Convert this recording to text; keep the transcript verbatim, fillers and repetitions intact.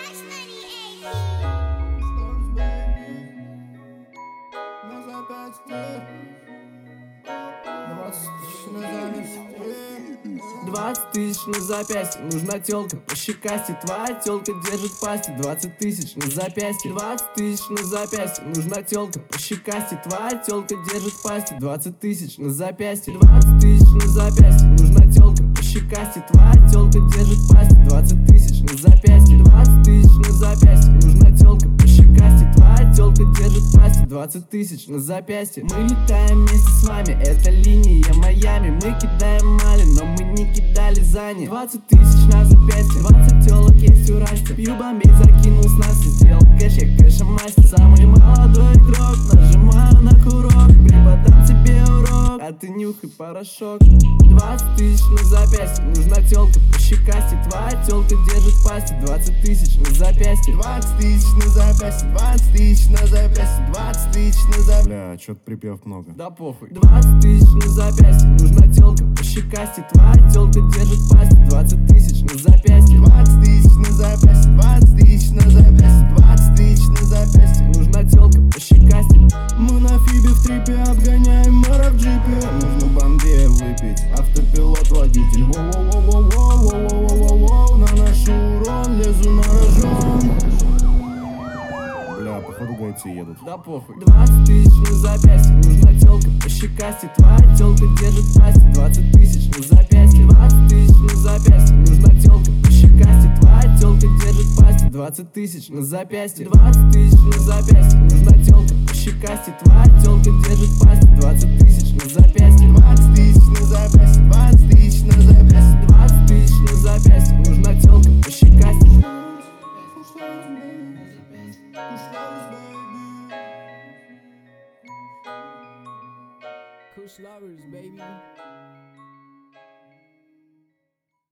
Cash money, эй. Двадцать тысяч на запястье, нужна тёлка по щекасти. Твоя тёлка держит пасти. Двадцать тысяч на запястье, двадцать тысяч на запястье, нужна тёлка по щекасти. Твоя тёлка держит пасти. Двадцать тысяч на запястье, двадцать тысяч на запястье, нужна тёлка по щекасти. Твоя тёлка держит пасти. Двадцать тысяч на запястье, двадцать тысяч на запястье, нужна тёлка по щекасти. Твоя тёлка держит пасти. Двадцать тысяч на запястье. Мы летаем вместе с вами, это линия Майами. Мы кидаем мали, но мы не кидали за ней. Двадцать тысяч на запястье, двадцать тёлок есть у Расти. Пью бомбей, закинул снасти, сделал кэш, я кэша мастер. Самый молодой игрок, нажимаю на курок. Преподам тебе урок, а ты нюхай порошок. Двадцать тысяч на запястье, нужна тёлка по щекасти. Твоя тёлка держит пасти. Двадцать тысяч на запястье, Двадцать тысяч на запястье, двадцать тысяч на запястье, двадцать тысяч на запястье. Бля, чё-то припев много. да похуй. Двадцать тысяч на запястье, нужна тёлка по щекасти. Твоя тёлка держит пасти. Двадцать тысяч на запястье, Двадцать тысяч на запястье, двадцать тысяч на запястье, двадцать тысяч на запястье. нужна тёлка по щекасти. Мы на фибе в трипе обгоняем мэра в джипе. Нужно бомбея выпить, автопилот водитель. Воу-воу-воу-воу-воу-воу-воу-воу. Наношу урон, лезу на рожон. Бля, походу гайцы едут. Да похуй. Двадцать тысяч на запястье, нужна тёлка по щекасти. Твоя тёлка держит пасти. Двадцать тысяч на запястье, двадцать тысяч на запястье, нужна тёлка по щекасти. Твоя тёлка держит пасти. Двадцать тысяч на запястье, двадцать тысяч на запястье, нужна тёлка по щекасти. Твоя тёлка держит пасти. Двадцать тысяч на запястье, Двадцать тысяч на запястье, двадцать тысяч на запястье. двадцать тысяч на запястье, нужна тёлка по щекасти. Kush lovers, baby.